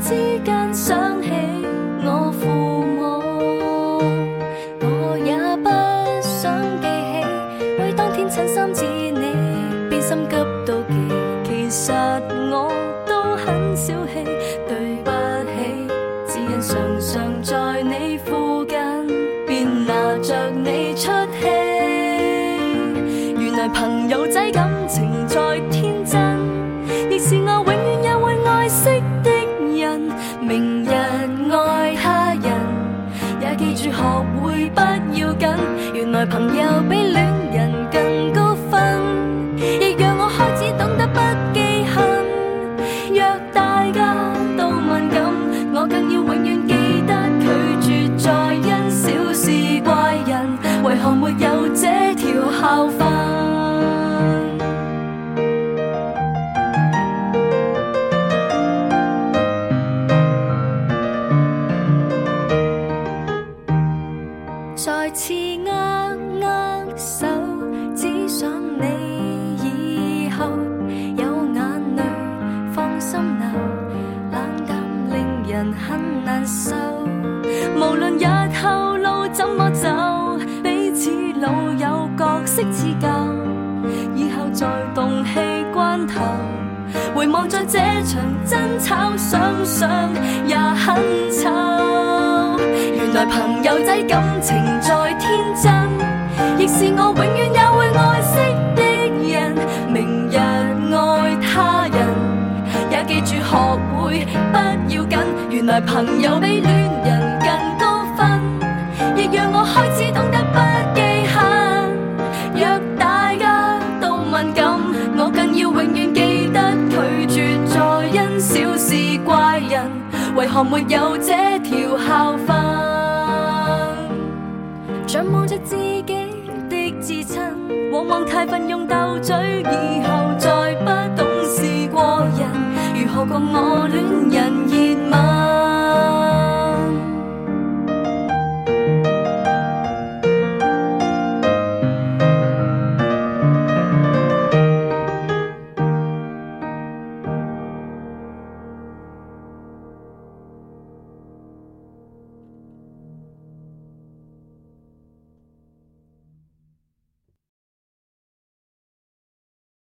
之間想起我父母，我也不想記起，為當天襯衫子你變心急到極，其實我都很小氣，對不起，只因常常在你附近，便拿着你出氣。原來朋友仔感情再天真，亦是我永遠也會愛惜的人。明日愛他人，也記住學會不要緊。原來朋友比戀人更高分，亦讓我開始懂得不記恨。若大家都敏感，我更要永遠記得拒絕再因小事怪人，為何沒有這條校訓？再次握手，只想你以後有眼淚放心流，冷淡令人很難受。無論日後路怎麼走，彼此老友角色似舊，以後在動氣關頭，回望着這場爭吵，想想也很醜。原來朋友仔感情再天真，亦是我永遠也會愛惜的人。明日愛他人，也記住學會不要緊。原來朋友比戀人更高分，亦讓我開始懂得不記恨。若大家都敏感，我更要永遠記得拒絕再因小事怪人，為何沒有這條校訓？仰望着自己的至親，往往太奮勇鬥嘴，以後再不懂事過人，如何共我戀